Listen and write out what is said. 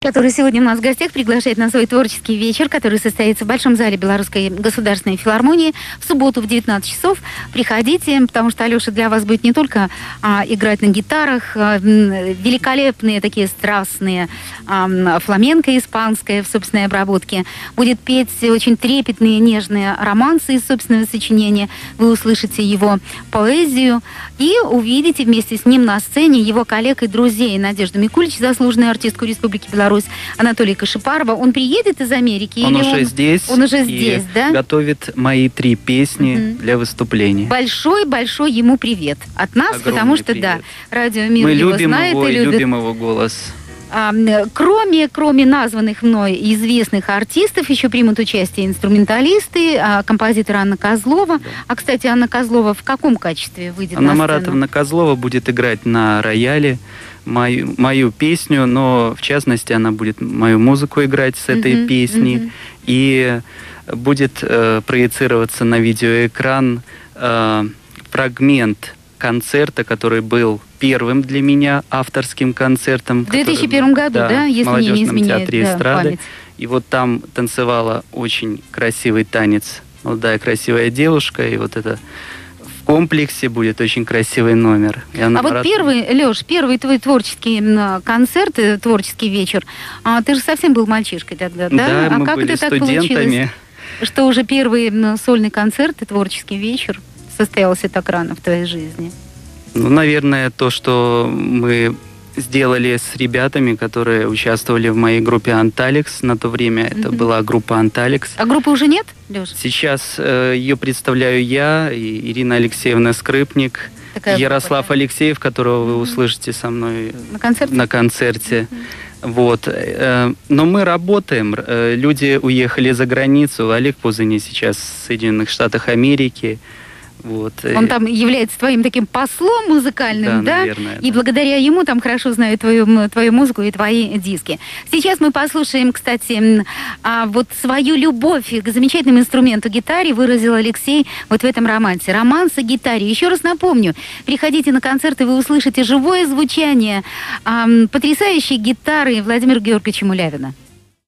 который сегодня у нас в гостях, приглашает на свой творческий вечер, который состоится в Большом зале Белорусской государственной филармонии в субботу в 19 часов. Приходите, потому что Алеша для вас будет не только играть на гитарах, великолепные такие страстные фламенко испанское в собственной обработке. Будет петь очень трепетные, нежные романсы из собственного сочинения. Вы услышите его поэзию и увидите вместе с ним на сцене его коллег и друзей. Надежду Микулич, заслуженную артистку Республики Беларусь, Анатолия Кашипарова. Он приедет из Америки? Он уже здесь. Он уже здесь, да? Готовит мои 3 песни для выступления. Большой-большой ему привет от нас, огромный потому что, привет. да, Радио Мир мы его любим знает его и любит. любим его голос. Кроме названных мной известных артистов, еще примут участие инструменталисты, композитор Анна Козлова. Да. А, кстати, Анна Козлова в каком качестве выйдет Анна на сцену? Маратовна Козлова будет играть на рояле мою песню, но в частности она будет мою музыку играть с этой песни и будет проецироваться на видеоэкран фрагмент концерта, который был первым для меня авторским концертом. В 2001 году, да, если в молодежном не изменяет театре эстрады. память. И вот там танцевала очень красивый танец молодая красивая девушка, и вот это в комплексе будет очень красивый номер. Вот первый, Лёш, первый твой творческий концерт, творческий вечер, ты же совсем был мальчишкой тогда, да? Да, мы как были это так студентами. получилось, что уже первый сольный концерт и творческий вечер состоялся так рано в твоей жизни? Ну, наверное, то, что мы сделали с ребятами, которые участвовали в моей группе «Анталекс». На то время это была группа «Анталекс». А группы уже нет, Лёш? Сейчас ее представляю я, и Ирина Алексеевна Скрипник, Такая Ярослав группа, Алексеев, которого вы услышите со мной на концерте. Вот. Но мы работаем. Люди уехали за границу. Олег Пузыни сейчас в Соединенных Штатах Америки. Вот. Он там является твоим таким послом музыкальным, да? Наверное, и благодаря ему там хорошо знают твою музыку и твои диски. Сейчас мы послушаем, кстати, вот свою любовь к замечательному инструменту гитаре выразил Алексей вот в этом романсе. Романс о гитаре. Еще раз напомню, приходите на концерт, и вы услышите живое звучание потрясающей гитары Владимира Георгиевича Мулявина.